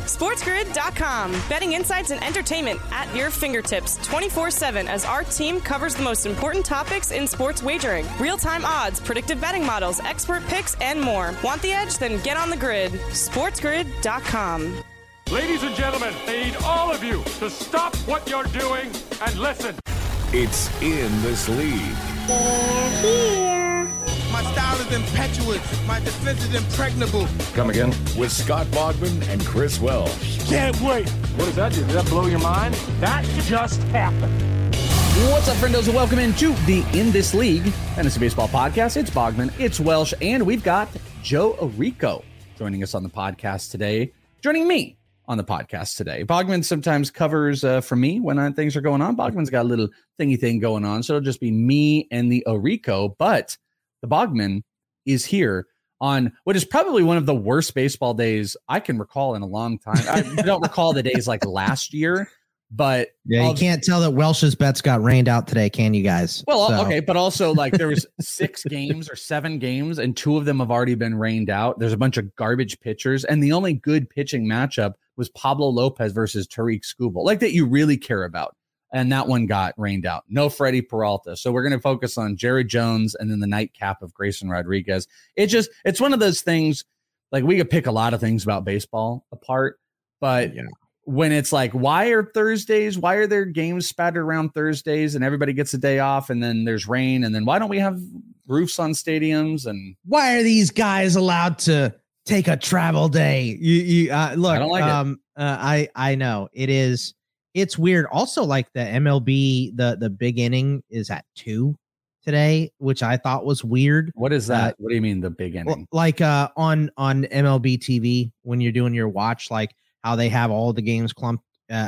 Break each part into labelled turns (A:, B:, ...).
A: SportsGrid.com. Betting insights and entertainment at your fingertips 24/7 as our team covers the most important topics in sports wagering. Real-time odds, predictive betting models, expert picks, and more. Want the edge? Then get on the grid. SportsGrid.com.
B: Ladies and gentlemen, I need all of you to stop what you're doing and listen.
C: It's In This League.
D: They're here.
E: My style is impetuous. My defense is impregnable.
C: Come again? With Scott Bogman and Chris Welsh.
B: Can't wait. What does that do? Did that blow your mind? That just happened.
F: What's up, friendos, and welcome into the In This League Fantasy Baseball Podcast. It's Bogman, it's Welsh, and we've got Joe Arrico joining us on the podcast today. Joining me on the podcast today. Bogman sometimes covers for me when things are going on. Bogman's got a little thingy thing going on, so it'll just be me and the Arrico, but the Bogman is here on what is probably one of the worst baseball days I can recall in a long time. I don't recall the days like last year, but
G: yeah, you can't tell that Welsh's bets got rained out today, can you guys?
F: Well, okay, but also like there was 6 games or 7 games, and 2 of them have already been rained out. There's a bunch of garbage pitchers, and the only good pitching matchup was Pablo Lopez versus Tariq Skubal, like that you really care about. And that one got rained out. No Freddie Peralta. So we're going to focus on Jared Jones and then the nightcap of Grayson Rodriguez. It's one of those things, like we could pick a lot of things about baseball apart, but when it's like, why are there games spattered around Thursdays and everybody gets a day off and then there's rain? And then why don't we have roofs on stadiums? And
G: why are these guys allowed to take a travel day? Look, I don't like it. I know it is. It's weird. Also, like the MLB, the big inning is at 2 today, which I thought was weird.
F: What is that? What do you mean the big inning?
G: Well, like on MLB TV when you're doing your watch, like how they have all the games clumped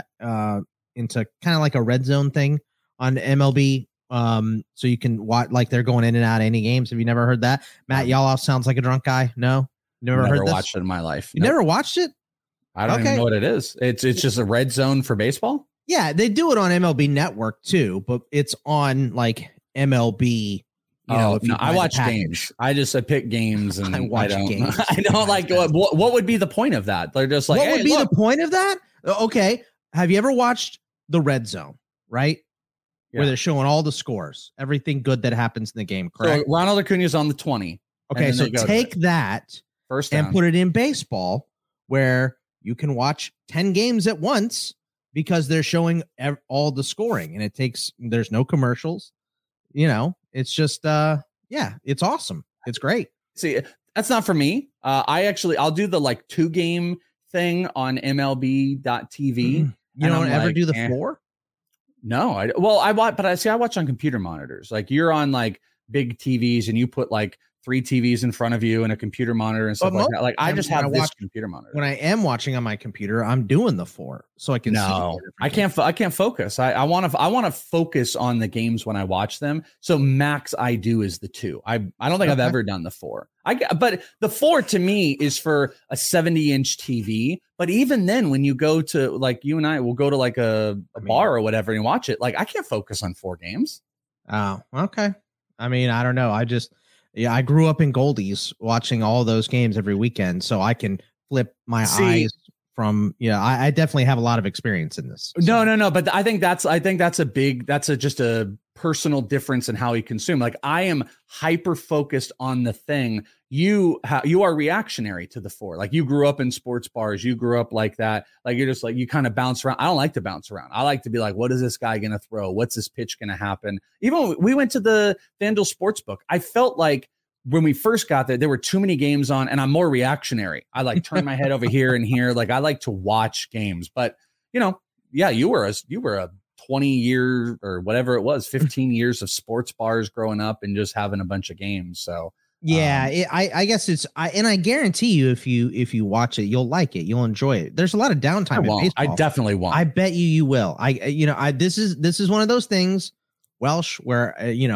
G: into kind of like a red zone thing on MLB. So you can watch like they're going in and out of any games. Have you never heard that? Matt Yaloff sounds like a drunk guy. No, never heard this?
F: Watched it in my life.
G: You never watched it?
F: I don't even know what it is. It's just a red zone for baseball.
G: Yeah, they do it on MLB Network too, but it's on like MLB.
F: I watch games. I pick games and
G: I watch games.
F: I don't like what would be the point of that? They're just like,
G: what would be the point of that? Okay, have you ever watched the Red Zone? Right, where they're showing all the scores, everything good that happens in the game. Correct.
F: So Ronald Acuna's on the 20.
G: Okay, so take that
F: first
G: and put it in baseball, where you can watch 10 games at once because they're showing all the scoring, and there's no commercials. It's just, it's awesome. It's great.
F: See, that's not for me. I'll do the like 2 game thing on MLB.TV.
G: You don't ever do the 4?
F: No, I watch on computer monitors. Like you're on like big TVs and you put like 3 TVs in front of you and a computer monitor and stuff like that. Like I just have this computer monitor.
G: When I am watching on my computer, I'm doing the 4 so I can see.
F: I can't focus. I want to focus on the games when I watch them. So max I do is the 2. I don't think I've ever done the 4. But the 4 to me is for a 70-inch TV. But even then, when you go to like you and I will go to like a bar or whatever and watch it, like I can't focus on 4 games.
G: Oh, okay. I mean, I don't know. I grew up in Goldies watching all those games every weekend, so I can flip my eyes from, I definitely have a lot of experience in this.
F: So. No. But I think that's just a personal difference in how you consume. Like I am hyper focused on the thing. You are reactionary to the 4. Like you grew up in sports bars. You grew up like that. Like you're just like, you kind of bounce around. I don't like to bounce around. I like to be like, what is this guy going to throw? What's this pitch going to happen? Even when we went to the FanDuel Sportsbook, I felt like when we first got there were too many games on and I'm more reactionary. I like turn my head over here and here. Like I like to watch games, but you were a 20-year or whatever it was, 15 years of sports bars growing up and just having a bunch of games. So
G: I guess I guarantee you, if you watch it, you'll like it. You'll enjoy it. There's a lot of downtime in baseball.
F: I definitely won't.
G: I bet you will. This is one of those things, Welsh, where,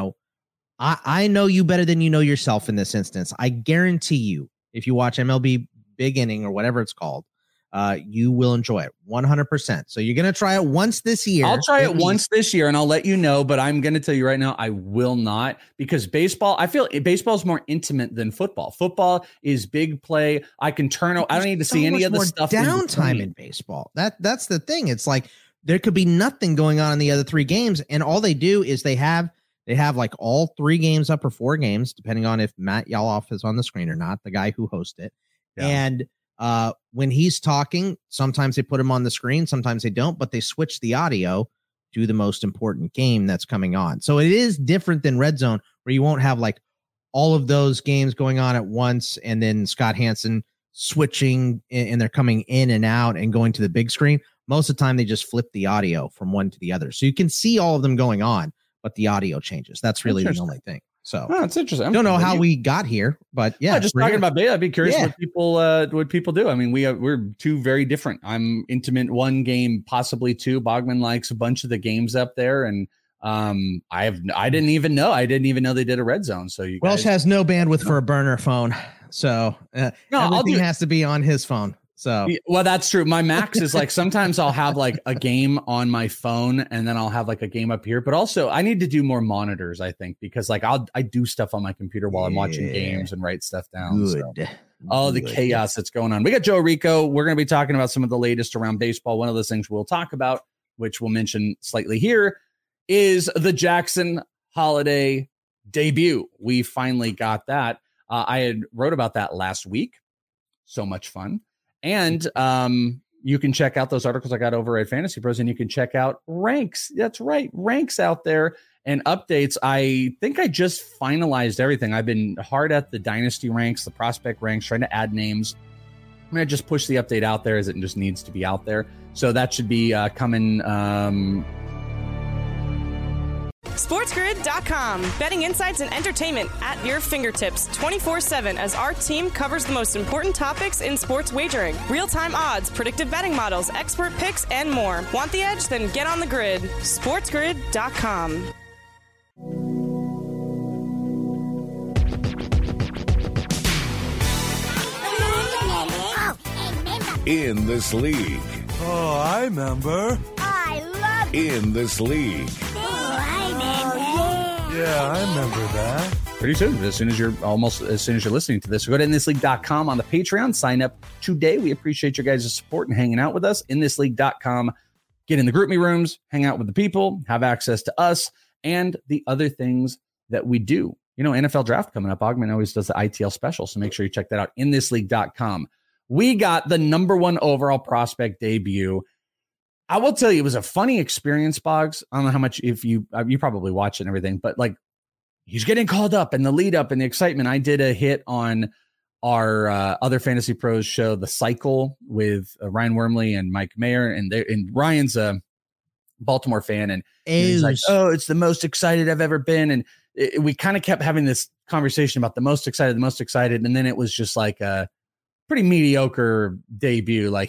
G: I know you better than you know yourself in this instance. I guarantee you, if you watch MLB Big Inning or whatever it's called, you will enjoy it 100%. So you're going to try it once this year.
F: I'll try it once this year and I'll let you know, but I'm going to tell you right now, I will not, because I feel baseball is more intimate than football. Football is big play. I can turn out. I don't need to see any of the stuff.
G: Downtime in baseball. That's the thing. It's like there could be nothing going on in the other 3 games. And all they do is they have like all 3 games up or 4 games, depending on if Matt Yaloff is on the screen or not, the guy who hosts it. Yeah. And when he's talking, sometimes they put him on the screen, sometimes they don't, but they switch the audio to the most important game that's coming on. So it is different than Red Zone, where you won't have like all of those games going on at once and then Scott Hansen switching and they're coming in and out and going to the big screen. Most of the time they just flip the audio from one to the other. So you can see all of them going on, but the audio changes. That's really the only thing. So
F: it's interesting.
G: I don't know how we got here, but yeah,
F: just talking about beta. I'd be curious what people do. I mean, we're 2 very different. I'm intimate 1 game, possibly 2. Bogman likes a bunch of the games up there, and I didn't even know they did a Red Zone. So
G: Welsh has no bandwidth for a burner phone, so everything has to be on his phone. So,
F: well, that's true. My max is like, sometimes I'll have like a game on my phone and then I'll have like a game up here, but also I need to do more monitors, I think, because like I do stuff on my computer while I'm watching games and write stuff down. The chaos that's going on. We got Joe Rico. We're going to be talking about some of the latest around baseball. One of those things we'll talk about, which we'll mention slightly here, is the Jackson Holiday debut. We finally got that. I had wrote about that last week. So much fun. And you can check out those articles I got over at Fantasy Pros, and you can check out ranks. That's right. Ranks out there and updates. I think I just finalized everything. I've been hard at the dynasty ranks, the prospect ranks, trying to add names. I'm going to just push the update out there as it just needs to be out there. So that should be coming.
A: SportsGrid.com. Betting insights and entertainment at your fingertips 24/7 as our team covers the most important topics in sports wagering. Real-time odds, predictive betting models, expert picks, and more. Want the edge? Then get on the grid. SportsGrid.com.
C: In this league.
H: Oh, I remember.
D: I love
C: In this league.
H: Yeah, I remember that.
F: Pretty soon, as soon as you're listening to this, so go to inthisleague.com on the Patreon, sign up today. We appreciate your guys' support and hanging out with us. Inthisleague.com, get in the group me rooms, hang out with the people, have access to us and the other things that we do. You know, NFL draft coming up. Augment always does the ITL special, so make sure you check that out. Inthisleague.com. We got the number 1 overall prospect debut. I will tell you, it was a funny experience, Boggs. I don't know how much, if you probably watch it and everything, but like, he's getting called up and the lead up and the excitement. I did a hit on our other Fantasy Pros show, The Cycle, with Ryan Wormley and Mike Mayer, and Ryan's a Baltimore fan, and he's like, "Oh, it's the most excited I've ever been." And we kind of kept having this conversation about the most excited, and then it was just like a pretty mediocre debut. Like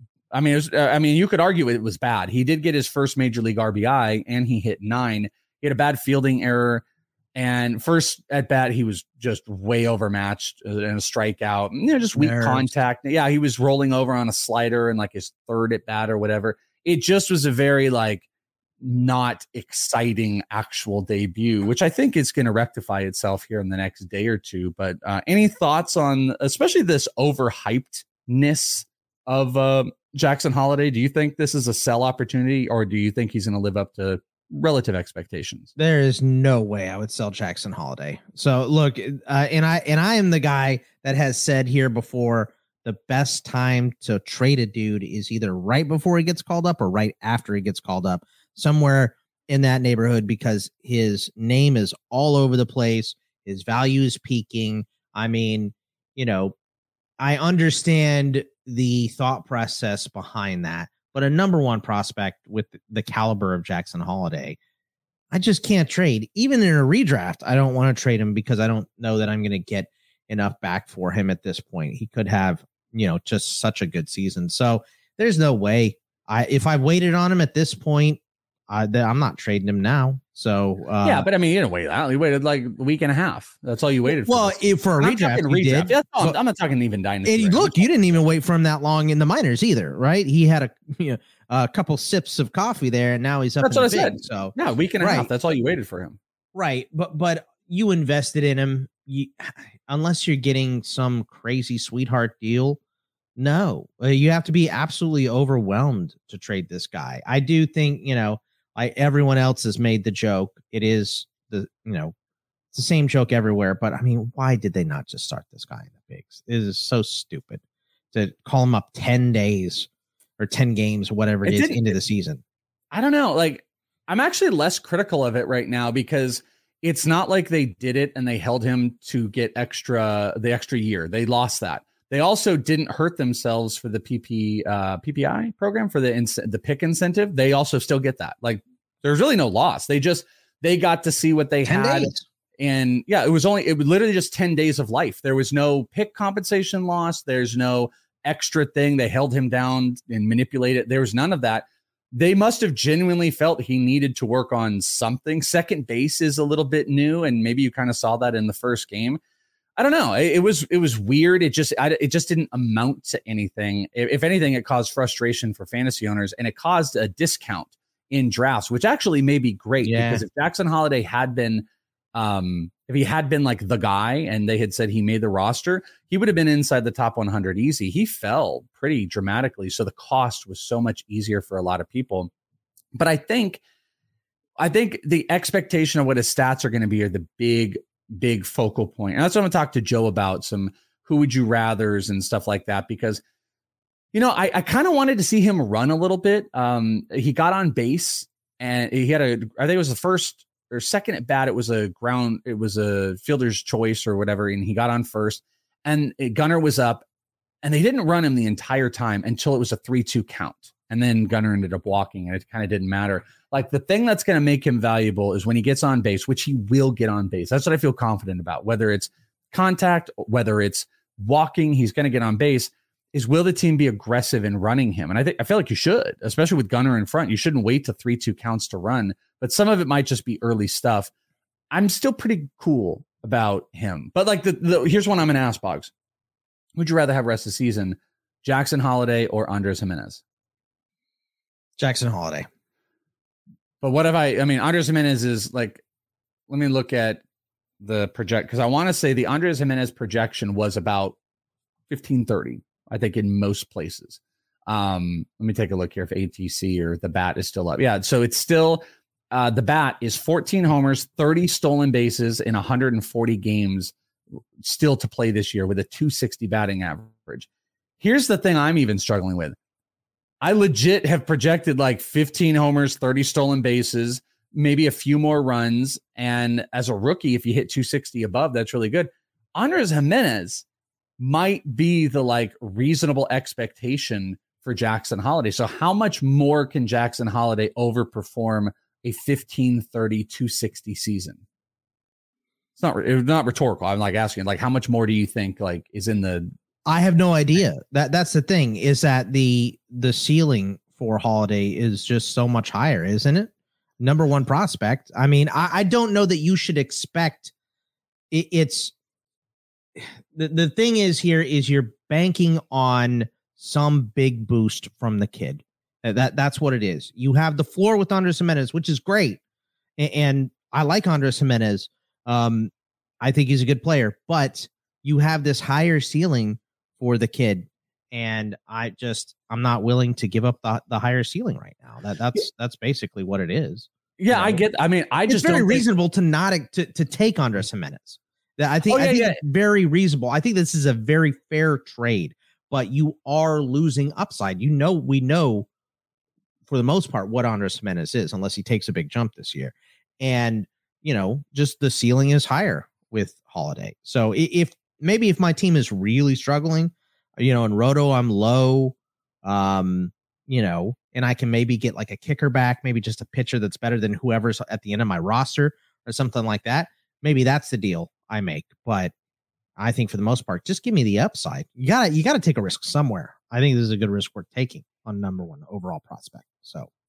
F: you could argue it was bad. He did get his first major league RBI and he hit 9. He had a bad fielding error, and first at bat, he was just way overmatched and a strikeout, just weak contact. Yeah. He was rolling over on a slider and like his 3rd at bat or whatever. It just was a very like not exciting actual debut, which I think is going to rectify itself here in the next day or 2. But any thoughts on especially this overhypedness of Jackson Holiday? Do you think this is a sell opportunity, or do you think he's going to live up to relative expectations?
G: There is no way I would sell Jackson Holiday. So look, and I am the guy that has said here before, the best time to trade a dude is either right before he gets called up or right after he gets called up, somewhere in that neighborhood, because his name is all over the place. His value is peaking. I mean, I understand the thought process behind that, but a number 1 prospect with the caliber of Jackson Holiday, I just can't trade. Even in a redraft, I don't want to trade him because I don't know that I'm going to get enough back for him at this point. He could have, just such a good season. So there's no way. If I waited on him at this point, I'm not trading him now. So
F: yeah, but I mean, you didn't wait that. You waited like a week and a half. That's all you waited for.
G: Well, for a redraft, you did.
F: I'm not talking even dynasty.
G: And look, you didn't even wait for him that long in the minors either, right? He had a couple sips of coffee there, and now he's up.
F: That's
G: in
F: what
G: the
F: I
G: big,
F: said.
G: So
F: yeah, a week and a half. That's all you waited for him.
G: Right, but you invested in him. Unless you're getting some crazy sweetheart deal, no, you have to be absolutely overwhelmed to trade this guy. I do think, like everyone else has made the joke. It is it's the same joke everywhere. But I mean, why did they not just start this guy in the bigs? It is so stupid to call him up 10 days or 10 games, whatever it is, into the season.
F: I don't know. Like, I'm actually less critical of it right now because it's not like they did it and they held him to get the extra year. They lost that. They also didn't hurt themselves for the PPI program for the pick incentive. They also still get that. Like, there's really no loss. They got to see what they had. Days. And yeah, it was literally just 10 days of life. There was no pick compensation loss. There's no extra thing. They held him down and manipulated. There was none of that. They must have genuinely felt he needed to work on something. Second base is a little bit new, and maybe you kind of saw that in the first game. I don't know. It was weird. It just didn't amount to anything. If anything, it caused frustration for fantasy owners, and it caused a discount in drafts, which actually may be great because if Jackson Holliday had been, if he had been like the guy and they had said he made the roster, he would have been inside the top 100 easy. He fell pretty dramatically, so the cost was so much easier for a lot of people. But I think the expectation of what his stats are going to be are the big focal point. And that's what I'm going to talk to Joe about, some who would you rathers and stuff like that, because, I kind of wanted to see him run a little bit. He got on base and he had I think it was the first or second at bat. It was a fielder's choice or whatever. And he got on first and Gunnar was up and they didn't run him the entire time until it was a 3-2 count. And then Gunnar ended up walking and it kind of didn't matter. Like, the thing that's going to make him valuable is when he gets on base, which he will get on base. That's what I feel confident about. Whether it's contact, whether it's walking, he's going to get on base. Is will the team be aggressive in running him? And I feel like you should, especially with Gunnar in front. You shouldn't wait to 3-2 counts to run, but some of it might just be early stuff. I'm still pretty cool about him. But like here's one I'm going to ask, Boggs. Would you rather have rest of the season, Jackson Holliday or Andres Gimenez?
G: Jackson Holliday.
F: But what if Andres Gimenez is like, let me look at the project, because I want to say the Andres Gimenez projection was about 1530, I think, in most places. Let me take a look here if ATC or the bat is still up. Yeah, so it's still, the bat is 14 homers, 30 stolen bases in 140 games still to play this year with a 260 batting average. Here's the thing I'm even struggling with. I legit have projected like 15 homers, 30 stolen bases, maybe a few more runs. And as a rookie, if you hit 260 above, that's really good. Andres Gimenez might be the like reasonable expectation for Jackson Holliday. So how much more can Jackson Holliday overperform a 15, 30, 260 season? It's not rhetorical. I'm like asking, like, how much more do you think like is in the...
G: I have no idea. That's the thing, is that the ceiling for Holliday is just so much higher, isn't it? Number one prospect. I mean, I don't know that you should expect it's the thing is here is you're banking on some big boost from the kid. That's what it is. You have the floor with Andres Gimenez, which is great. And I like Andres Gimenez. I think he's a good player, but you have this higher ceiling for the kid, and I'm not willing to give up the higher ceiling right now. That's basically what it is.
F: Yeah, I get. I mean, it's
G: very reasonable to take Andres Gimenez. I think it's very reasonable. I think this is a very fair trade, but you are losing upside. We know for the most part what Andres Gimenez is, unless he takes a big jump this year, and just the ceiling is higher with Holliday. So if my team is really struggling, in Roto, I'm low, and I can maybe get like a kicker back, maybe just a pitcher that's better than whoever's at the end of my roster or something like that. Maybe that's the deal I make. But I think for the most part, just give me the upside. You got to take a risk somewhere. I think this is a good risk worth taking on number one overall prospect. So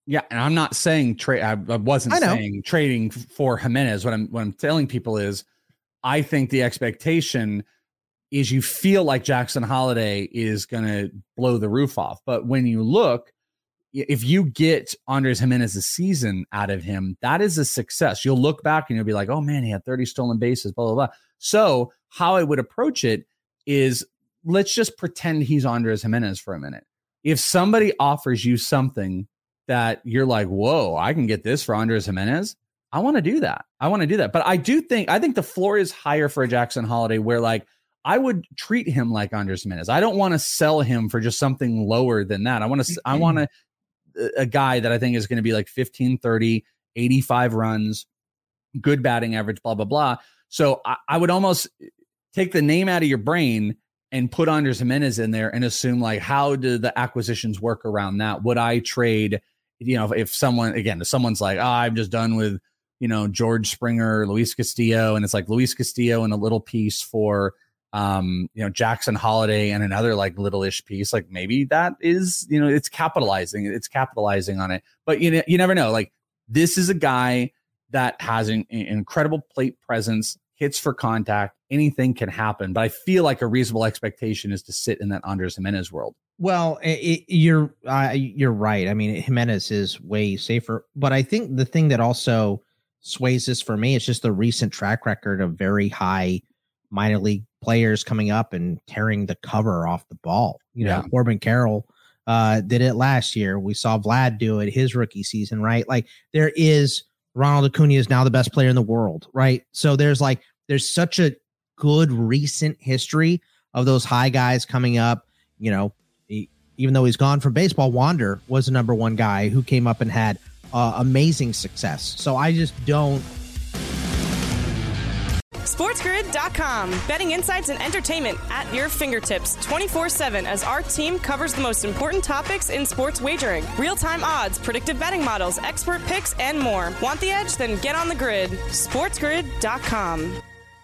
F: Yeah, and I'm not saying trade. I wasn't saying trading for Jimenez. What I'm telling people is, I think the expectation is you feel like Jackson Holiday is going to blow the roof off. But when you look, if you get Andres Jimenez's season out of him, that is a success. You'll look back and you'll be like, oh man, he had 30 stolen bases, blah, blah, blah. So how I would approach it is, let's just pretend he's Andres Jimenez for a minute. If somebody offers you something that you're like, whoa, I can get this for Andres Jimenez, I want to do that. But I think the floor is higher for a Jackson Holiday, where like I would treat him like Andres Jimenez. I don't want to sell him for just something lower than that. I want a guy that I think is going to be like 15, 30, 85 runs, good batting average, blah, blah, blah. So I would almost take the name out of your brain and put Andres Jimenez in there and assume like, how do the acquisitions work around that? Would I trade, if someone's like, I'm just done with, George Springer, Luis Castillo. And it's like Luis Castillo and a little piece for, Jackson Holiday and another like little-ish piece. Like maybe that is, it's capitalizing on it, but you never know. Like this is a guy that has an incredible plate presence, hits for contact, anything can happen. But I feel like a reasonable expectation is to sit in that Andres Jimenez world.
G: Well, you're right. I mean, Jimenez is way safer, but I think the thing that also sways this for me is just the recent track record of very high minor league players coming up and tearing the cover off the ball. Corbin Carroll did it last year. We saw Vlad do it his rookie season, right? Like Ronald Acuna is now the best player in the world, right? So there's such a good recent history of those high guys coming up. Even though he's gone from baseball, Wander was the number one guy who came up and had amazing success. So I just don't.
A: SportsGrid.com. Betting insights and entertainment at your fingertips 24/7 as our team covers the most important topics in sports wagering. Real-time odds, predictive betting models, expert picks, and more. Want the edge? Then get on the grid. SportsGrid.com.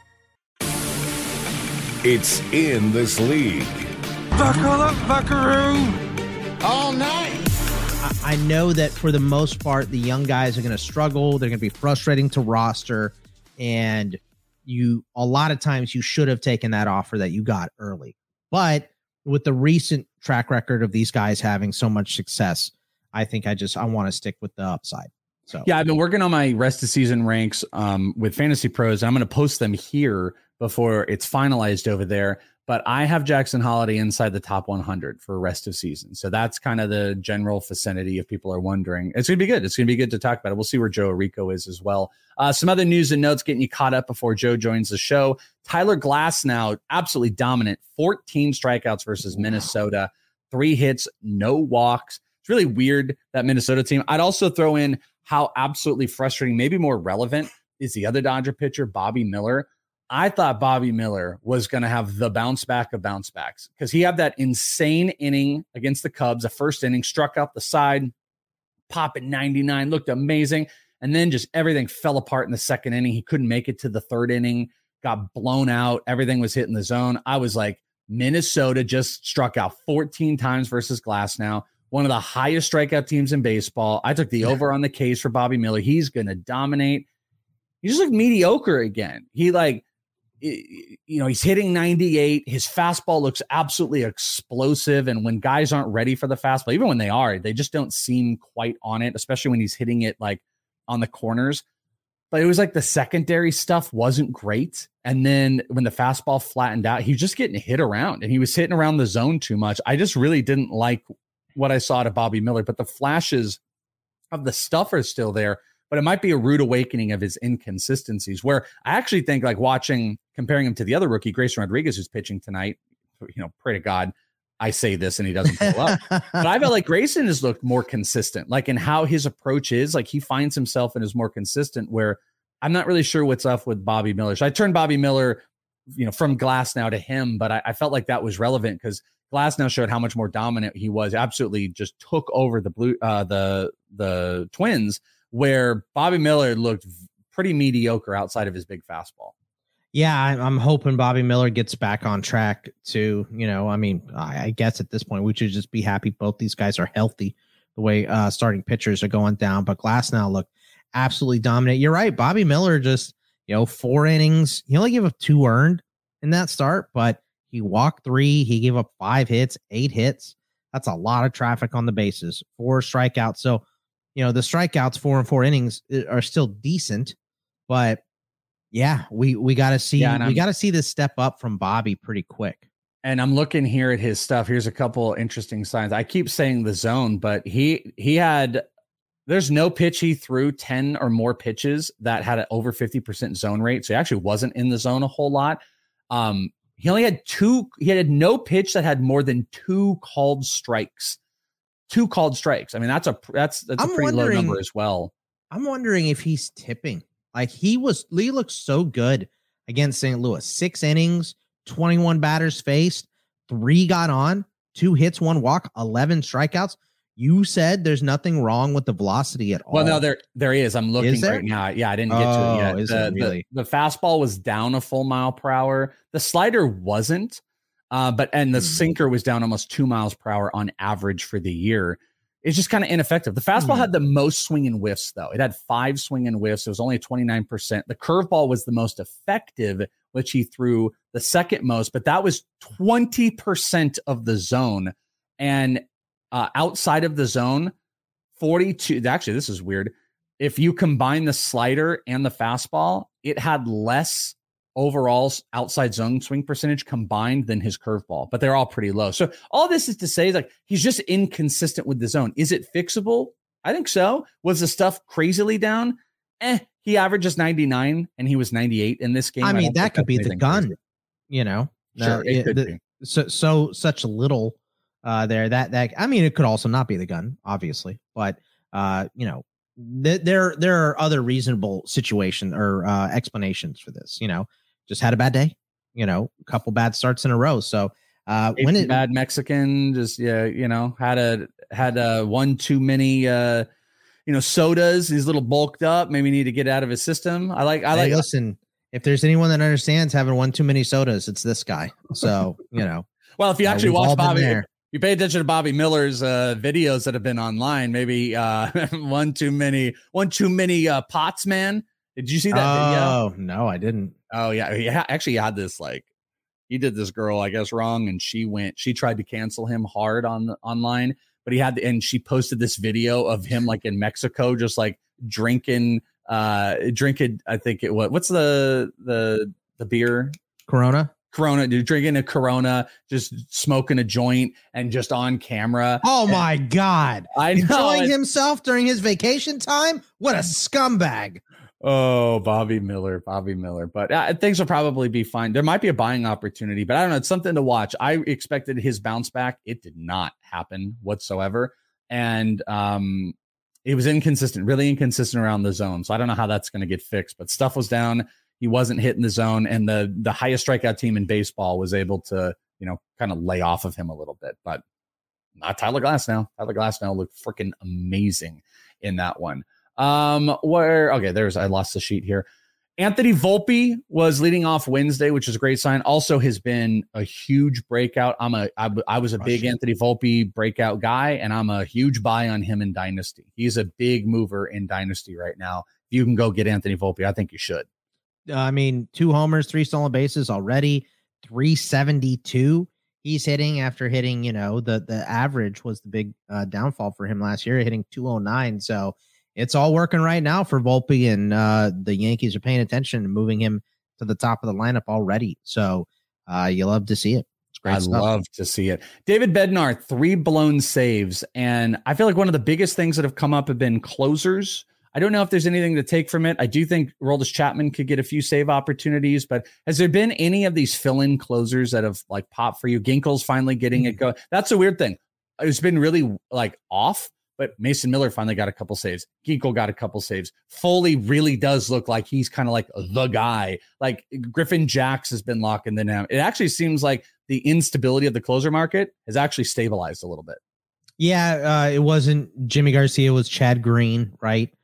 C: It's in this league.
E: Buckle up, buckaroo. All night.
G: I know that for the most part, the young guys are going to struggle. They're going to be frustrating to roster. And a lot of times you should have taken that offer that you got early. But with the recent track record of these guys having so much success, I think I want to stick with the upside. So
F: yeah, I've been working on my rest of season ranks with Fantasy Pros. And I'm going to post them here before it's finalized over there. But I have Jackson Holiday inside the top 100 for rest of season. So that's kind of the general vicinity if people are wondering. It's going to be good. It's going to be good to talk about it. We'll see where Joe Rico is as well. Some other news and notes getting you caught up before Joe joins the show. Tyler Glasnow, absolutely dominant. 14 strikeouts versus Minnesota. 3 hits, no walks. It's really weird, that Minnesota team. I'd also throw in how absolutely frustrating, maybe more relevant, is the other Dodger pitcher, Bobby Miller. I thought Bobby Miller was going to have the bounce back of bounce backs because he had that insane inning against the Cubs. The first inning, struck out the side, pop at 99, looked amazing. And then just everything fell apart in the second inning. He couldn't make it to the third inning, got blown out. Everything was hitting the zone. I was like, Minnesota just struck out 14 times versus Glasnow, one of the highest strikeout teams in baseball. I took the over on the case for Bobby Miller. He's going to dominate. He just looked mediocre again. He's hitting 98. His fastball looks absolutely explosive. And when guys aren't ready for the fastball, even when they are, they just don't seem quite on it, especially when he's hitting it like on the corners. But it was like the secondary stuff wasn't great. And then when the fastball flattened out, he was just getting hit around and he was hitting around the zone too much. I just really didn't like what I saw to Bobby Miller, but the flashes of the stuff are still there. But it might be a rude awakening of his inconsistencies, where I actually think, like, comparing him to the other rookie, Grayson Rodriguez, who's pitching tonight, pray to God I say this and he doesn't pull up. But I felt like Grayson has looked more consistent, like in how his approach is. Like he finds himself and is more consistent, where I'm not really sure what's up with Bobby Miller. So I turned Bobby Miller, from Glasnow to him, but I felt like that was relevant because Glasnow showed how much more dominant he was. Absolutely just took over the Twins, where Bobby Miller looked pretty mediocre outside of his big fastball.
G: Yeah, I'm hoping Bobby Miller gets back on track too. I guess at this point we should just be happy both these guys are healthy the way starting pitchers are going down. But Glasnow looked absolutely dominant. You're right. Bobby Miller just, 4 innings. He only gave up 2 earned in that start, but he walked 3. He gave up 5 hits, 8 hits. That's a lot of traffic on the bases, 4 strikeouts. So, the strikeouts 4 and 4 innings are still decent, but yeah, we got to see, we got to see this step up from Bobby pretty quick.
F: And I'm looking here at his stuff. Here's a couple interesting signs. I keep saying the zone, but there's no pitch he threw 10 or more pitches that had an over 50% zone rate. So he actually wasn't in the zone a whole lot. He only had 2. He had no pitch that had more than 2 called strikes. 2 called strikes. I mean, that's a pretty low number as well. I'm
G: wondering if he's tipping. Like he looked so good against St. Louis. 6 innings, 21 batters faced, 3 got on, 2 hits, 1 walk, 11 strikeouts. You said there's nothing wrong with the velocity at all.
F: Well, no, there is. I'm looking right now. Yeah, I didn't get to it yet.
G: Is it really?
F: The fastball was down a full mile per hour. The slider wasn't, and the sinker was down almost 2 miles per hour on average for the year. It's just kind of ineffective. The fastball had the most swing and whiffs, though. It had 5 swing and whiffs. It was only 29%. The curveball was the most effective, which he threw the second most, but that was 20% of the zone. And outside of the zone, 42. Actually, this is weird. If you combine the slider and the fastball, it had less overall outside zone swing percentage combined than his curveball, but they're all pretty low. So all this is to say is like he's just inconsistent with the zone. Is it fixable? I think so. Was the stuff crazily down? He averages 99 and he was 98 in this game.
G: I mean, that could be the gun,
F: crazy. Sure, it could be.
G: So such little there that I mean, it could also not be the gun, obviously, but there are other reasonable situation or explanations for this. Just had a bad day, a couple bad starts in a row. So when
F: bad Mexican, just had one too many sodas. He's a little bulked up. Maybe need to get out of his system.
G: Listen, if there's anyone that understands having one too many sodas, it's this guy. So
F: well, if you actually watch Bobby. You pay attention to Bobby Miller's videos that have been online. Maybe one too many pots, man. Did you see that video?
G: Oh, no, I didn't.
F: Oh, yeah. He actually had this, he did this girl, I guess, wrong. And she tried to cancel him hard online. But she posted this video of him in Mexico, just drinking, I think it was, what's the beer? Corona, dude, drinking a Corona, just smoking a joint and just on camera.
G: Oh my God.
F: I know.
G: Enjoying himself during his vacation time? What a scumbag.
F: Oh, Bobby Miller. But things will probably be fine. There might be a buying opportunity, but I don't know. It's something to watch. I expected his bounce back. It did not happen whatsoever. And it was inconsistent, really inconsistent around the zone. So I don't know how that's going to get fixed, but stuff was down. He wasn't hitting the zone, and the highest strikeout team in baseball was able to, kind of lay off of him a little bit, but not Tyler Glasnow. Tyler Glasnow looked freaking amazing in that one. I lost the sheet here. Anthony Volpe was leading off Wednesday, which is a great sign. Also has been a huge breakout. I was a big Anthony Volpe breakout guy, and I'm a huge buy on him in Dynasty. He's a big mover in Dynasty right now. If you can go get Anthony Volpe, I think you should.
G: 2 homers, 3 stolen bases already, 372 he's hitting after hitting, the average was the big downfall for him last year, hitting 209. So it's all working right now for Volpe, and the Yankees are paying attention and moving him to the top of the lineup already. So you love to see it. It's great stuff.
F: Love to see it. David Bednar, 3 blown saves. And I feel like one of the biggest things that have come up have been closers. I don't know if there's anything to take from it. I do think Aroldis Chapman could get a few save opportunities, but has there been any of these fill-in closers that have popped for you? Ginkel's finally getting it going. That's a weird thing. It's been really off, but Mason Miller finally got a couple saves. Ginkel got a couple saves. Foley really does look like he's kind of the guy. Griffin Jacks has been locking the down. It actually seems like the instability of the closer market has actually stabilized a little bit.
G: Yeah, it wasn't Jimmy Garcia, it was Chad Green, right?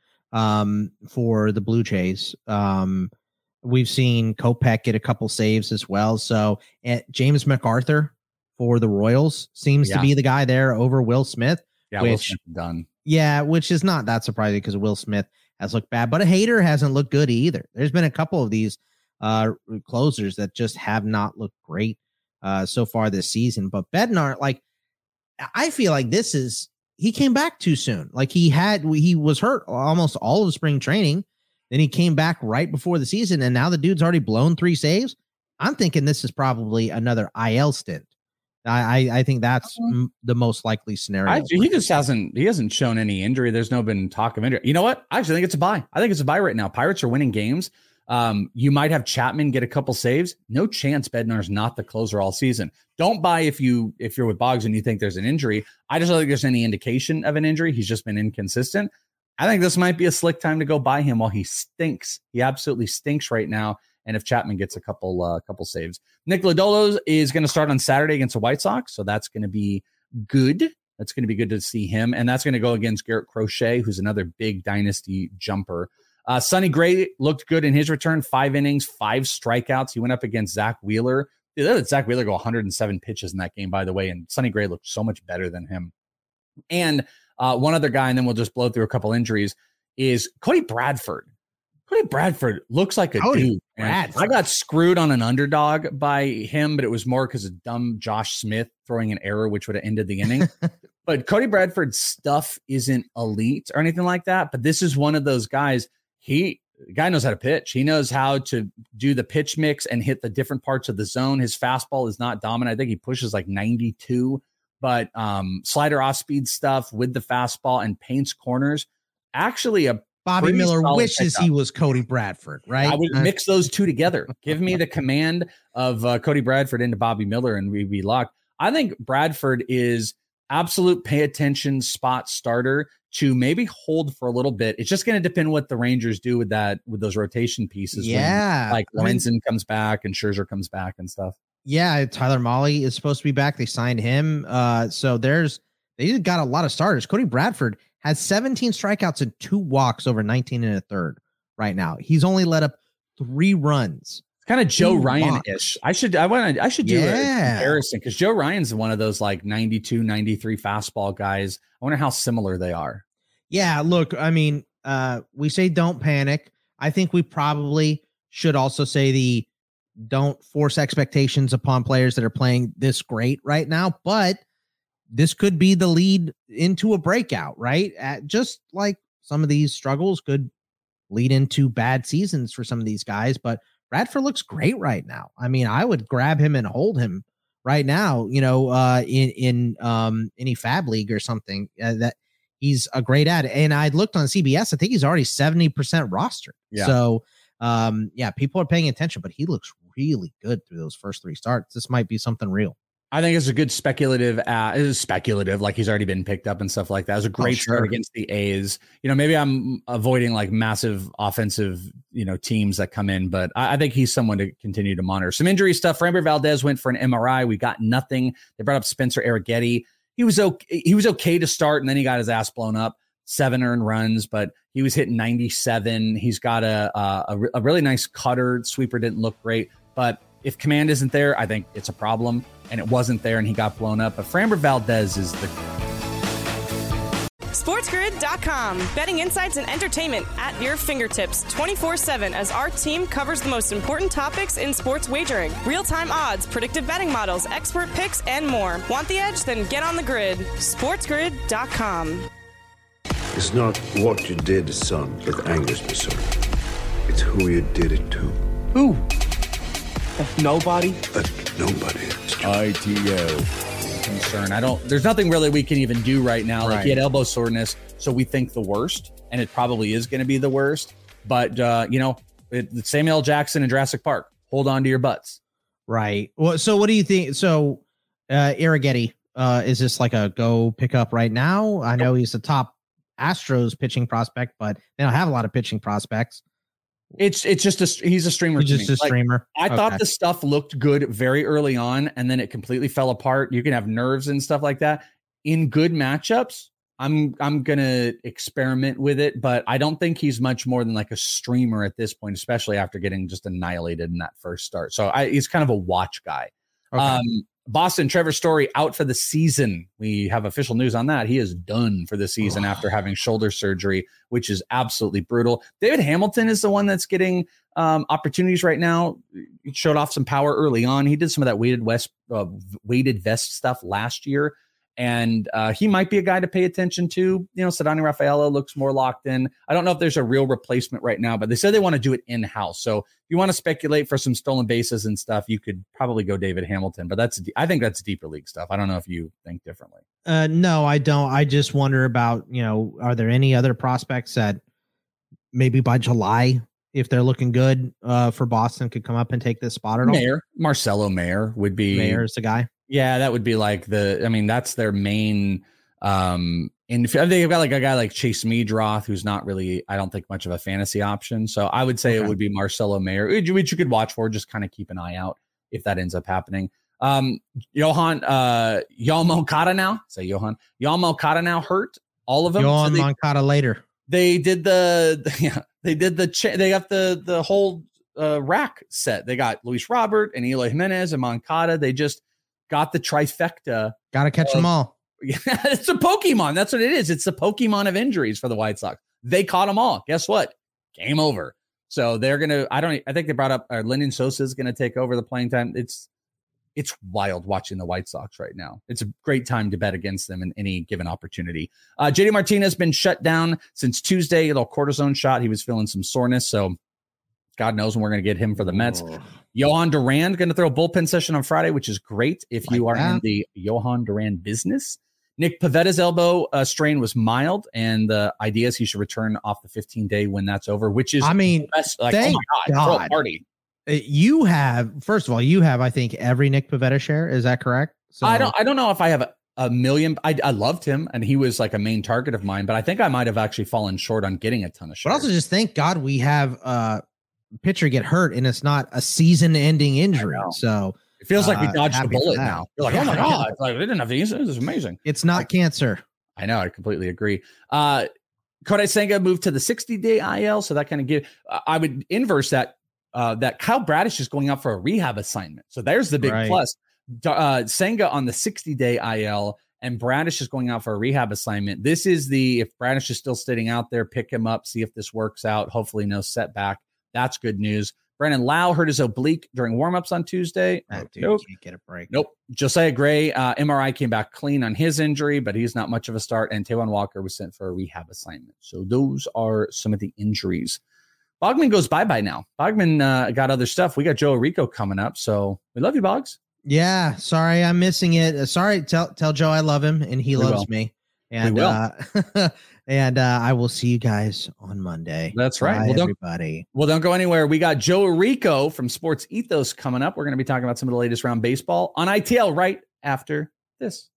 G: For the Blue Jays. We've seen Kopech get a couple saves as well. So James MacArthur for the Royals seems to be the guy there over Will Smith.
F: Yeah, Will
G: which
F: Smith done.
G: Yeah, which is not that surprising because Will Smith has looked bad, but a Hader hasn't looked good either. There's been a couple of these closers that just have not looked great so far this season. But Bednar, like, I feel like he came back too soon. Like he was hurt almost all of spring training. Then he came back right before the season, and now the dude's already blown 3 saves. I'm thinking this is probably another IL stint. I think that's the most likely scenario.
F: He hasn't shown any injury. There's been talk of injury. You know what? I actually think it's a bye. I think it's a bye right now. Pirates are winning games. You might have Chapman get a couple saves. No chance Bednar's not the closer all season. Don't buy if you're with Boggs and you think there's an injury. I just don't think there's any indication of an injury. He's just been inconsistent. I think this might be a slick time to go buy him while he stinks. He absolutely stinks right now. And if Chapman gets a couple saves, Nick Lodolo is going to start on Saturday against the White Sox. So that's going to be good. That's going to be good to see him. And that's going to go against Garrett Crochet, who's another big dynasty jumper. Sonny Gray looked good in his return. 5 innings, 5 strikeouts. He went up against Zach Wheeler. They let Zach Wheeler go 107 pitches in that game, by the way. And Sonny Gray looked so much better than him. And one other guy, and then we'll just blow through a couple injuries, is Cody Bradford. Cody Bradford looks like a dude. I got screwed on an underdog by him, but it was more because of dumb Josh Smith throwing an error, which would have ended the inning. But Cody Bradford's stuff isn't elite or anything like that. But this is one of those guys. The guy knows how to pitch. He knows how to do the pitch mix and hit the different parts of the zone. His fastball is not dominant. I think he pushes like 92, but slider off speed stuff with the fastball and paints corners. Actually,
G: Bobby Miller wishes he was Cody Bradford, right?
F: I would mix those two together. Give me the command of Cody Bradford into Bobby Miller, and we'd be locked. I think Bradford is absolute pay attention spot starter to maybe hold for a little bit. It's just going to depend what the Rangers do with those rotation pieces.
G: Yeah,
F: when, like Lorenzen comes back and Scherzer comes back and stuff.
G: Yeah, Tyler Mahle is supposed to be back. They signed him. So they got a lot of starters. Cody Bradford has 17 strikeouts and 2 walks over 19 and a third right now. He's only let up 3 runs.
F: It's kind of Joe Ryan-ish. I should do a comparison because Joe Ryan's one of those like 92, 93 fastball guys. I wonder how similar they are.
G: Yeah, look, I mean, we say don't panic. I think we probably should also say don't force expectations upon players that are playing this great right now, but this could be the lead into a breakout, right? Just like some of these struggles could lead into bad seasons for some of these guys, but Bradford looks great right now. I mean, I would grab him and hold him right now, in any fab league or something that he's a great ad. And I looked on CBS, I think he's already 70% rostered. Yeah. So, people are paying attention, but he looks really good through those first 3 starts. This might be something real.
F: I think it's a good speculative. It is speculative, like he's already been picked up and stuff like that. It was a great start against the A's. Maybe I'm avoiding like massive offensive, teams that come in, but I think he's someone to continue to monitor. Some injury stuff. Framber Valdez went for an MRI. We got nothing. They brought up Spencer Arrighetti. He was okay to start, and then he got his ass blown up. 7 earned runs, but he was hitting 97. He's got a really nice cutter. Sweeper didn't look great, but if command isn't there, I think it's a problem, and it wasn't there, and he got blown up. But Framber Valdez is the
A: SportsGrid.com. Betting insights and entertainment at your fingertips 24/7 as our team covers the most important topics in sports wagering. Real-time odds, predictive betting models, expert picks, and more. Want the edge? Then get on the grid. SportsGrid.com.
I: It's not what you did, son, that angers me so. It's who you did it to.
F: Who?
I: Nobody? Nobody.
C: ITO.
F: Concern. There's nothing really we can even do right now. Right. Like he had elbow soreness, so we think the worst, and it probably is going to be the worst. But, Samuel L. Jackson in Jurassic Park, hold on to your butts.
G: Right. Well, so what do you think? So Arrighetti, is this like a go pick up right now? I know he's the top Astros pitching prospect, but they don't have a lot of pitching prospects.
F: It's just he's a streamer.
G: He's just a streamer.
F: I thought the stuff looked good very early on, and then it completely fell apart. You can have nerves and stuff like that in good matchups. I'm gonna experiment with it, but I don't think he's much more than like a streamer at this point, especially after getting just annihilated in that first start. So he's kind of a watch guy. Okay. Boston, Trevor Story out for the season. We have official news on that. He is done for the season after having shoulder surgery, which is absolutely brutal. David Hamilton is the one that's getting opportunities right now. He showed off some power early on. He did some of that weighted vest stuff last year. And he might be a guy to pay attention to. Sedani Rafaela looks more locked in. I don't know if there's a real replacement right now, but they said they want to do it in-house. So if you want to speculate for some stolen bases and stuff, you could probably go David Hamilton. But I think that's deeper league stuff. I don't know if you think differently.
G: No, I don't. I just wonder about, are there any other prospects that maybe by July, if they're looking good for Boston, could come up and take this spot at all?
F: Marcelo Mayer would be.
G: Mayer's the guy.
F: Yeah, that would be like that's their main. And they've got like a guy like Chase Meadroth, who's not really, I don't think, much of a fantasy option. So I would say it would be Marcelo Mayer, which you could watch for. Just kind of keep an eye out if that ends up happening. Yohan Moncada now. Say Yohan Moncada now hurt. All of them.
G: Yohan Moncada later.
F: They did they got the whole rack set. They got Luis Robert and Eloy Jimenez and Moncada. They just got the trifecta.
G: Got to catch them all.
F: Yeah, it's a Pokemon. That's what it is. It's the Pokemon of injuries for the White Sox. They caught them all. Guess what? Game over. So they're going to, I think they brought up Lyndon Sosa is going to take over the playing time. It's wild watching the White Sox right now. It's a great time to bet against them in any given opportunity. JD Martinez has been shut down since Tuesday. A little cortisone shot. He was feeling some soreness. So God knows when we're going to get him for the Mets. Johan Duran going to throw a bullpen session on Friday, which is great if you are in the Johan Duran business. Nick Pavetta's elbow strain was mild, and the idea is he should return off the 15-day when that's over, which is, best, like,
G: thank
F: oh my God, throw a party.
G: You have, first of all, I think, every Nick Pivetta share. Is that correct? So
F: I don't know if I have a million. I loved him, and he was like a main target of mine, but I think I might have actually fallen short on getting a ton of shares.
G: But also just thank God we have pitcher get hurt and it's not a season-ending injury. So
F: it feels like we dodged a bullet now. You're like, oh my God, it's like they didn't have these. This is amazing.
G: It's not cancer.
F: I know. I completely agree. Kodai Senga moved to the 60-day IL, so that kind of give. I would inverse that. That Kyle Bradish is going out for a rehab assignment. So there's the big plus. Senga on the 60-day IL and Bradish is going out for a rehab assignment. This is if Bradish is still sitting out there, pick him up, see if this works out. Hopefully no setback. That's good news. Brandon Lau hurt his oblique during warmups on Tuesday.
G: Dude, can't get a break.
F: Nope. Josiah Gray, MRI came back clean on his injury, but he's not much of a start. And Taijuan Walker was sent for a rehab assignment. So those are some of the injuries. Bogman goes bye-bye now. Bogman got other stuff. We got Joe Rico coming up. So we love you, Boggs.
G: Yeah. Sorry, I'm missing it. Sorry. Tell Joe I love him and he loves me. And and I will see you guys on Monday.
F: That's right.
G: Bye, everybody.
F: Don't go anywhere. We got Joe Rico from Sports Ethos coming up. We're going to be talking about some of the latest round baseball on ITL right after this.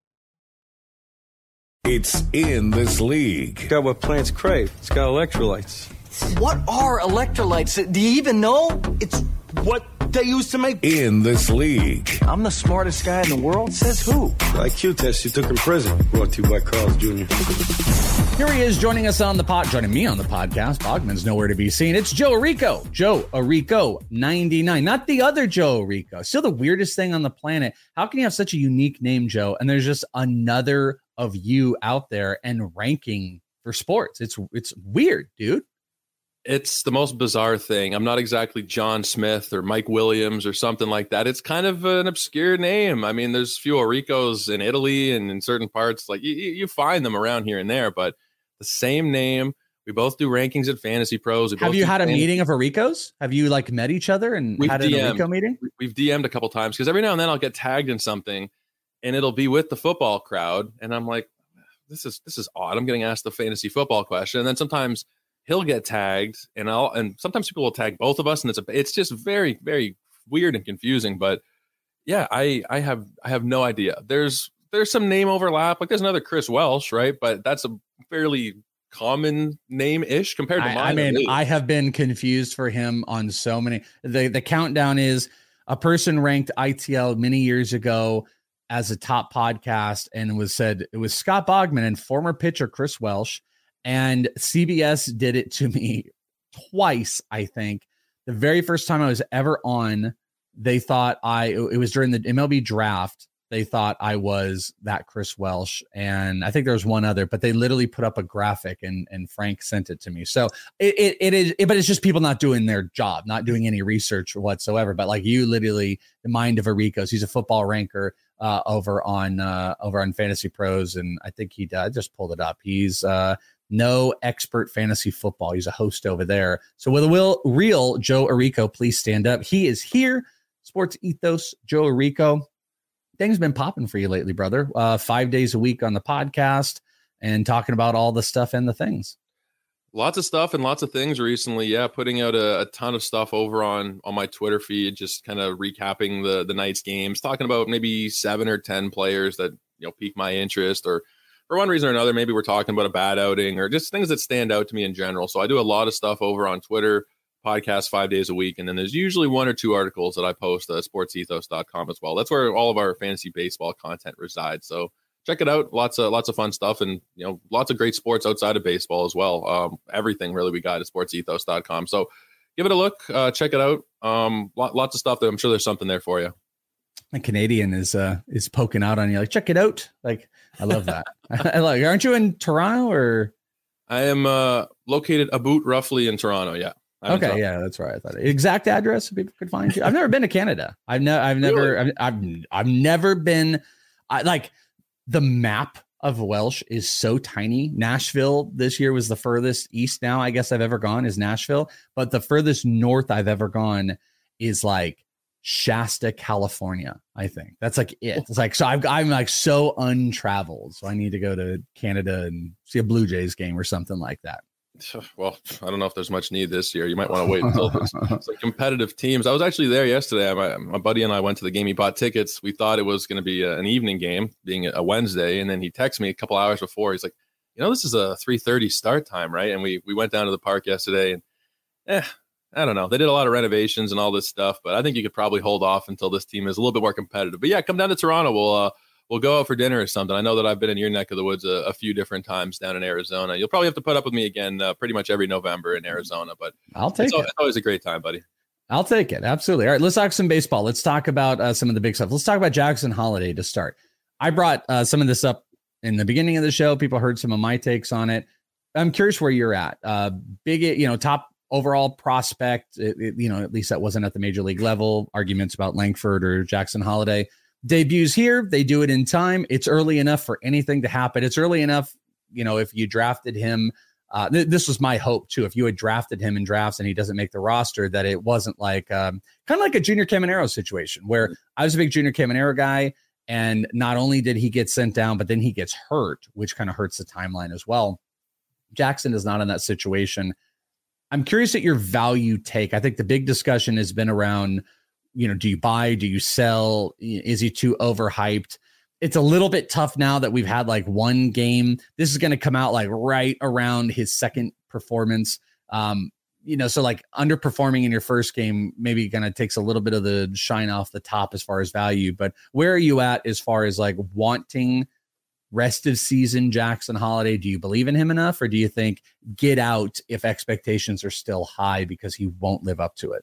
C: It's In This League.
H: It's got what plants crave. It's got electrolytes.
J: What are electrolytes? Do you even know? It's what they used to make.
C: In This League.
J: I'm the smartest guy in the world. Says who?
H: IQ test you took in prison. Brought to you by Carl's Jr.
F: Here he is joining me on the podcast. Bogman's nowhere to be seen. It's Joe Rico. Joe Rico 99. Not the other Joe Rico. Still the weirdest thing on the planet. How can you have such a unique name, Joe? And there's just another of you out there and ranking for sports. It's weird, dude.
K: It's the most bizarre thing. I'm not exactly John Smith or Mike Williams or something like that. It's kind of an obscure name. I mean, there's a few Oricos in Italy and in certain parts. Like you find them around here and there, but the same name. We both do rankings at Fantasy Pros.
F: Have you had a meeting of Oricos? Have you like met each other and had an Orico meeting?
K: We've DM'd a couple times because every now and then I'll get tagged in something and it'll be with the football crowd. And I'm like, this is odd. I'm getting asked the fantasy football question. And then sometimes he'll get tagged and sometimes people will tag both of us. And it's just very, very weird and confusing. But yeah, I have no idea. There's some name overlap. Like there's another Chris Welsh, right? But that's a fairly common name-ish compared to mine.
F: I mean, I have been confused for him on so many. The countdown is a person ranked ITL many years ago as a top podcast and it was Scott Bogman and former pitcher Chris Welsh. And CBS did it to me twice, I think. The very first time I was ever on they thought it was during the MLB draft. They thought I was that Chris Welsh. And I think there was one other, but they literally put up a graphic and Frank sent it to me. So it is, but it's just people not doing their job, not doing any research whatsoever. But like you, literally the mind of Arricos, he's a football ranker over on Fantasy Pros. And I think I just pulled it up. He's no expert fantasy football. He's a host over there. So with a real Joe Arrico, please stand up. He is here. Sports Ethos, Joe Arrico. Things been popping for you lately, brother. 5 days a week on the podcast and talking about all the stuff and the things.
K: Lots of stuff and lots of things recently. Yeah, putting out a ton of stuff over on my Twitter feed, just kind of recapping the night's games, talking about maybe 7 or 10 players that pique my interest, or for one reason or another, maybe we're talking about a bad outing or just things that stand out to me in general. So I do a lot of stuff over on Twitter, podcast 5 days a week, and then there's usually 1 or 2 articles that I post at sportsethos.com as well. That's where all of our fantasy baseball content resides. So check it out. Lots of fun stuff, and lots of great sports outside of baseball as well. Everything really we got at sportsethos.com. So give it a look, check it out. Lots of stuff that I'm sure there's something there for you.
F: A Canadian is poking out on you, like, check it out. Like, I love that. Aren't you in Toronto, or? I am
K: located about roughly in Toronto. Yeah.
F: Okay, yeah, that's right. I thought exact address so people could find you. I've never been to Canada. I've never been. Like, the map of Welsh is so tiny. Nashville this year was the furthest east now I guess I've ever gone is Nashville, but the furthest north I've ever gone is like Shasta, California. I think that's like it. It's like, so I'm like so untraveled. So I need to go to Canada and see a Blue Jays game or something like that.
K: Well, I don't know if there's much need this year. You might want to wait until it's like competitive teams. I was actually there yesterday. My buddy and I went to the game. He bought tickets. We thought it was going to be an evening game, being a Wednesday. And then he texted me a couple hours before. He's like, this is a 3:30 start time, right? And we went down to the park yesterday, and I don't know. They did a lot of renovations and all this stuff, but I think you could probably hold off until this team is a little bit more competitive. But yeah, come down to Toronto. We'll go out for dinner or something. I know that I've been in your neck of the woods a few different times down in Arizona. You'll probably have to put up with me again pretty much every November in Arizona, but
F: I'll take it.
K: It's always a great time, buddy.
F: I'll take it. Absolutely. All right, let's talk some baseball. Let's talk about some of the big stuff. Let's talk about Jackson Holliday to start. I brought some of this up in the beginning of the show. People heard some of my takes on it. I'm curious where you're at. Top overall prospect, at least that wasn't at the major league level. Arguments about Langford or Jackson Holliday. Debuts here, they do it in time. It's early enough for anything to happen. It's early enough, if you drafted him, this was my hope too. If you had drafted him in drafts and he doesn't make the roster, that it wasn't like kind of like a Junior Caminero situation where I was a big Junior Caminero guy, and not only did he get sent down, but then he gets hurt, which kind of hurts the timeline as well. Jackson is not in that situation. I'm curious at your value take. I think the big discussion has been around, do you buy? Do you sell? Is he too overhyped? It's a little bit tough now that we've had like one game. This is going to come out like right around his second performance. So like underperforming in your first game maybe kind of takes a little bit of the shine off the top as far as value. But where are you at as far as like wanting rest of season Jackson Holliday? Do you believe in him enough, or do you think get out if expectations are still high because he won't live up to it?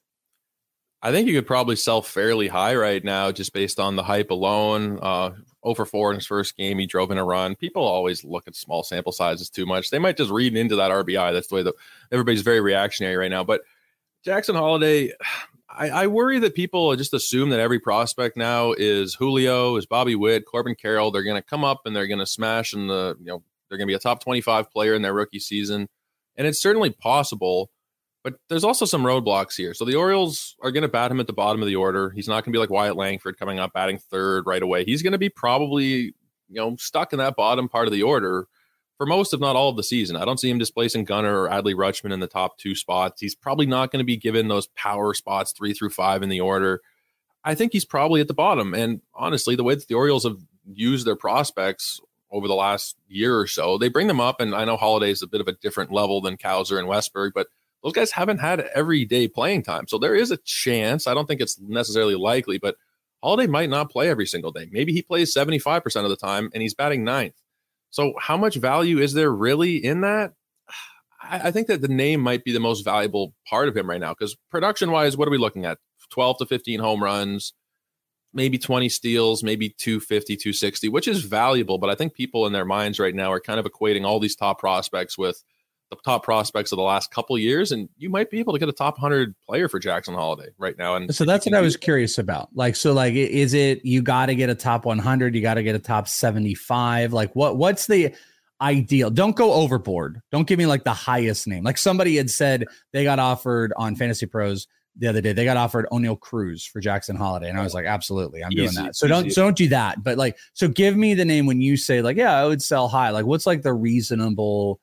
K: I think you could probably sell fairly high right now just based on the hype alone. 0-for-4 in his first game, he drove in a run. People always look at small sample sizes too much. They might just read into that RBI. That's the way that everybody's very reactionary right now. But Jackson Holliday, I worry that people just assume that every prospect now is Julio, is Bobby Witt, Corbin Carroll. They're going to come up and they're going to smash they're going to be a top 25 player in their rookie season. And it's certainly possible. But there's also some roadblocks here. So the Orioles are going to bat him at the bottom of the order. He's not going to be like Wyatt Langford coming up batting third right away. He's going to be probably, stuck in that bottom part of the order for most, if not all, of the season. I don't see him displacing Gunnar or Adley Rutschman in the top 2 spots. He's probably not going to be given those power spots 3 through 5 in the order. I think he's probably at the bottom. And honestly, the way that the Orioles have used their prospects over the last year or so, they bring them up. And I know Holliday's a bit of a different level than Kowser and Westberg, but those guys haven't had everyday playing time. So there is a chance. I don't think it's necessarily likely, but Holliday might not play every single day. Maybe he plays 75% of the time and he's batting 9th. So how much value is there really in that? I think that the name might be the most valuable part of him right now, because production-wise, what are we looking at? 12 to 15 home runs, maybe 20 steals, maybe 250, 260, which is valuable. But I think people in their minds right now are kind of equating all these top prospects with the top prospects of the last couple of years. And you might be able to get a top 100 player for Jackson Holiday right now. And
F: so that's what I was curious about. Like, so like, is it, you got to get a top 100, you got to get a top 75? Like what's the ideal? Don't go overboard. Don't give me like the highest name. Like somebody had said they got offered on Fantasy Pros the other day, they got offered O'Neal Cruz for Jackson Holiday. And I was like, absolutely, I'm doing that. So don't do that. But like, so give me the name when you say like, yeah, I would sell high. Like what's like the reasonable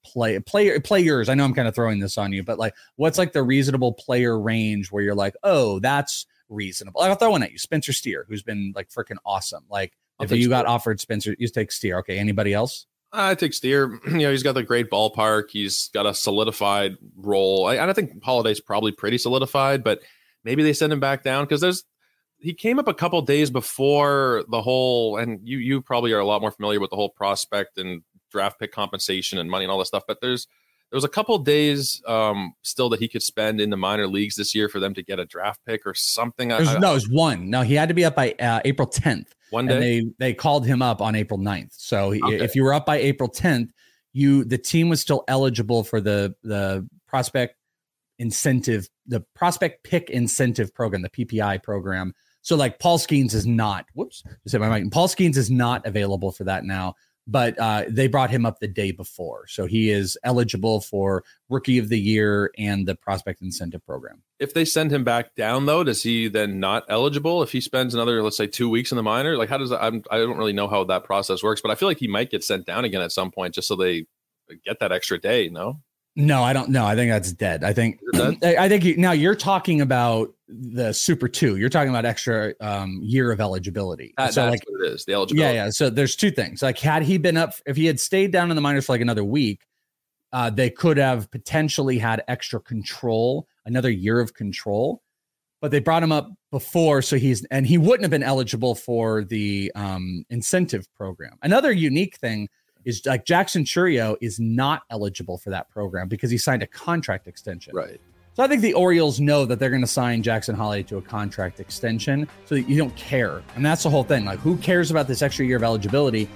F: players? I know I'm kind of throwing this on you, but like, what's like the reasonable player range where you're like, oh, that's reasonable? I'll throw one at you, Spencer Steer, who's been like freaking awesome. Like if you got offered Spencer, you take Steer. Okay. Anybody else?
K: I take Steer. You know, he's got the great ballpark. He's got a solidified role. I think Holiday's probably pretty solidified, but maybe they send him back down because he came up a couple days before the whole, and you probably are a lot more familiar with the whole prospect and draft pick compensation and money and all that stuff. But there was a couple days still that he could spend in the minor leagues this year for them to get a draft pick or something.
F: It was one. No, he had to be up by April 10th.
K: One day.
F: And they called him up on April 9th. So if you were up by April 10th, the team was still eligible for the prospect incentive, the prospect pick incentive program, the PPI program. So like Paul Skeens is not, Paul Skeens is not available for that now. But they brought him up the day before. So he is eligible for Rookie of the Year and the Prospect Incentive Program.
K: If they send him back down, though, does he then not eligible if he spends another, let's say, 2 weeks in the minor? Like, how does that? I don't really know how that process works, but I feel like he might get sent down again at some point just so they get that extra day, no?
F: No, I don't know. I think that's dead. I think now you're talking about the Super 2. You're talking about extra year of eligibility.
K: That's what it is, the eligibility.
F: Yeah. So there's two things. Like had he been up, if he had stayed down in the minors for like another week, they could have potentially had extra control, another year of control. But they brought him up before, so he wouldn't have been eligible for the incentive program. Another unique thing is like Jackson Chourio is not eligible for that program because he signed a contract extension.
K: Right.
F: So I think the Orioles know that they're going to sign Jackson Holiday to a contract extension so that you don't care. And that's the whole thing. Like, who cares about this extra year of eligibility?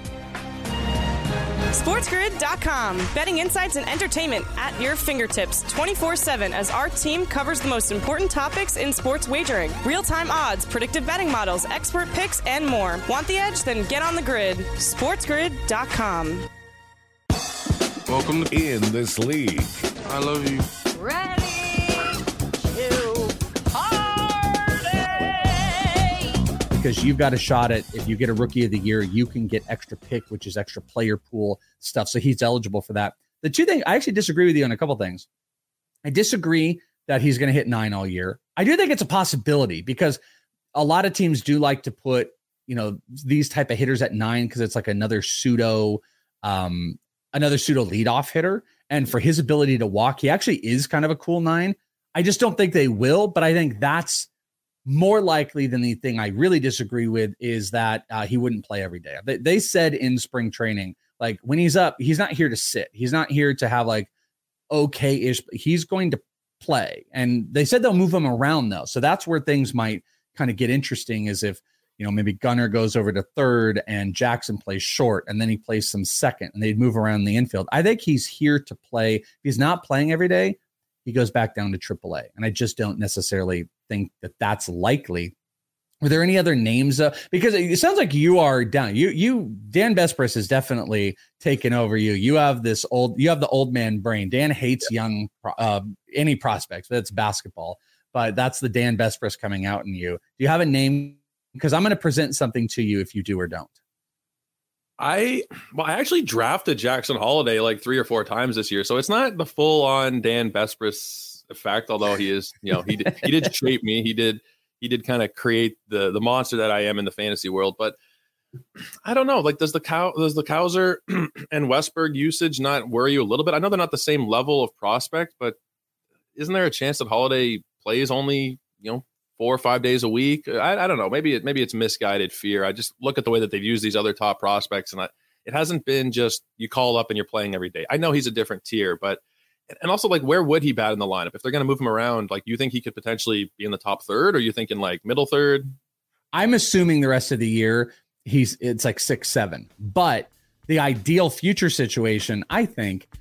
A: SportsGrid.com. Betting insights and entertainment at your fingertips 24/7 as our team covers the most important topics in sports wagering. Real-time odds, predictive betting models, expert picks, and more. Want the edge? Then get on the grid. SportsGrid.com.
C: Welcome In This League.
B: I love you.
L: Ready to party!
F: Because you've got a shot at, if you get a Rookie of the Year, you can get extra pick, which is extra player pool stuff. So he's eligible for that. The two things, I actually disagree with you on a couple things. I disagree that he's going to hit 9 all year. I do think it's a possibility because a lot of teams do like to put, these type of hitters at 9 because it's like another pseudo leadoff hitter. And for his ability to walk, he actually is kind of a cool 9. I just don't think they will, but I think that's more likely than the thing I really disagree with is that he wouldn't play every day. They said in spring training, like when he's up, he's not here to sit. He's not here to have like okay-ish. He's going to play. And they said they'll move him around though. So that's where things might kind of get interesting is if, maybe Gunnar goes over to third and Jackson plays short and then he plays some second and they'd move around the infield. I think he's here to play. If he's not playing every day, he goes back down to AAA. And I just don't necessarily think that that's likely. Were there any other names? Because it sounds like you are down. Dan Besbris has definitely taken over you. You have the old man brain. Dan hates young, any prospects, but it's basketball. But that's the Dan Besbris coming out in you. Do you have a name? Because I'm going to present something to you if you do or don't.
K: I actually drafted Jackson Holiday like 3 or 4 times this year, so it's not the full on Dan Besbris effect. Although he is, he did shape me. He did kind of create the monster that I am in the fantasy world. But I don't know. Like, does the Cowser and Westberg usage not worry you a little bit? I know they're not the same level of prospect, but isn't there a chance that Holiday plays only 4 or 5 days a week? I don't know. Maybe it's misguided fear. I just look at the way that they've used these other top prospects, and it hasn't been just you call up and you're playing every day. I know he's a different tier, but And also, like, where would he bat in the lineup if they're going to move him around? Like, you think he could potentially be in the top third, or you thinking like middle third?
F: I'm assuming the rest of the year it's like 6-7. But the ideal future situation, I think,